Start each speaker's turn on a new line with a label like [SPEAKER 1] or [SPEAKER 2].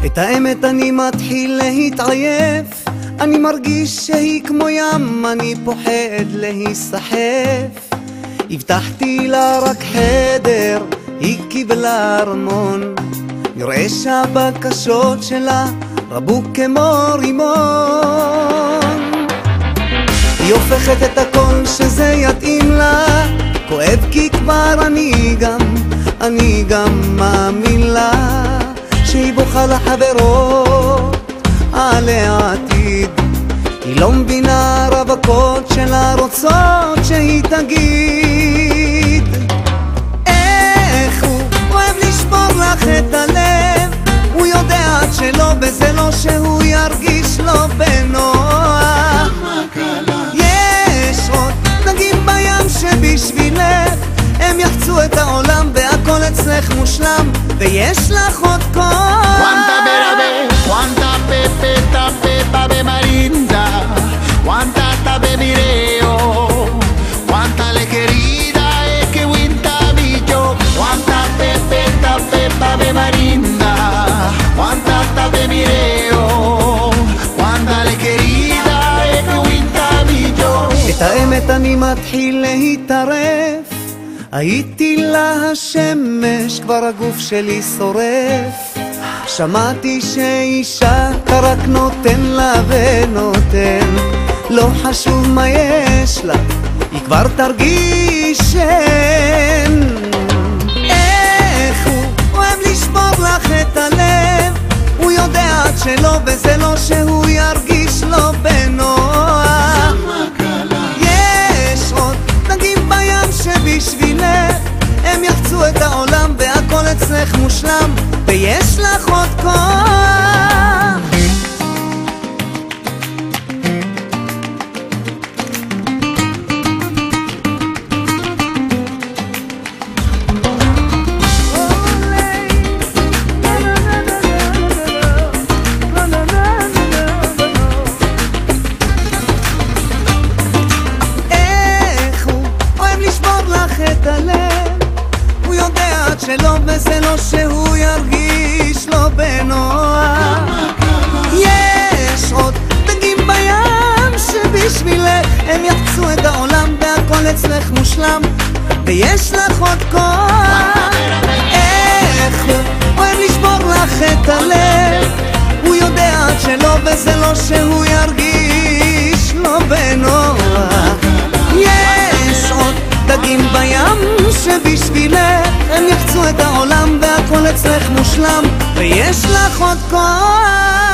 [SPEAKER 1] את האמת אני מתחיל להתעייף, אני מרגיש שהיא כמו ים, אני פוחד להיסחף. הבטחתי לה רק חדר, היא קיבלה ארמון, נראה שהבקשות שלה רבו כמו רימון. היא הופכת את הכל שזה יתאים לה, כואב כי כבר אני גם מאמין לה, שהיא בוכה לחברות על העתיד. היא לא מבינה רווקות שלה רוצות שהיא תגיד. איך הוא אוהב לשבור לך את הלב, הוא יודע עד שלא בזה לא שהוא ירגיש לו בנוח. יש עוד דגים בים שבשבילך הם יחצו את העולם והכל אצלך מושלם, ויש לך עוד כוח.
[SPEAKER 2] Cuánta pepeta, pepa be marinda, cuánta tabe mireo, cuánta le querida es que winta billo, cuánta pepeta, pepa be marinda, cuánta tabe mireo, cuánta le querida es que winta billo.
[SPEAKER 1] את האמת אני מתחיל להתערף, הייתי לה השמש, כבר הגוף שלי שורף. שמעתי שאישה רק נותן לה ונותן, לא חשוב מה יש לה, היא כבר תרגיש שאין. איך הוא אוהב לשבור לך את הלב, הוא יודע עד שלא וזה לא שהוא ירגיש לו בנוח. יש עוד דגים בים שבשבילך הם יחצו את העולם והכל אצלך מושלם, ויש לך עוד כוח. איך הוא אוהב לשבור לך את הלב, הוא יודע עד שלא וזה לא שהוא ירגיש לו בנוח. יש עוד דגים בים שבשבילך הם יחצו את העולם והכל אצלך מושלם, ויש לך עוד כוח. איך הוא אוהב לשבור לך את הלב, הוא יודע עד שלא וזה לא שהוא ירגיש לו בנוח. יש עוד דגים בים שבשבילך הם יחצו את העולם והכל אצלך מושלם, ויש לך עוד כוח.